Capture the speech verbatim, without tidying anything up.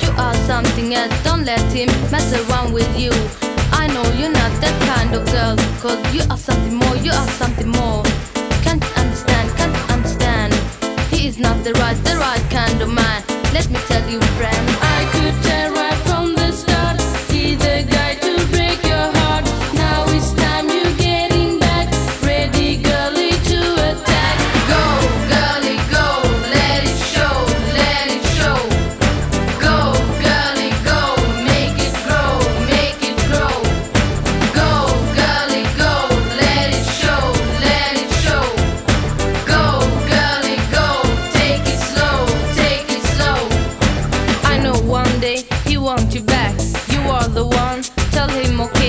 You are something else, don't let him mess around with you. I know you're not that kind of girl, cause you are something more, you are something more. Can't understand, can't understand. He is not the right, the right kind of man. Let me tell you, friend, I could tell right from the start, he's the guy to break your heart. Now it's time you're getting back, ready girlie to attack. Go, girlie, go, let it show, let it show. Go, girlie, go, make it grow, make it grow. Go, girlie, go, let it show, let it show. Go, girlie, go, take it slow, take it slow. I know one day he wants you back. You are the one, tell him okay.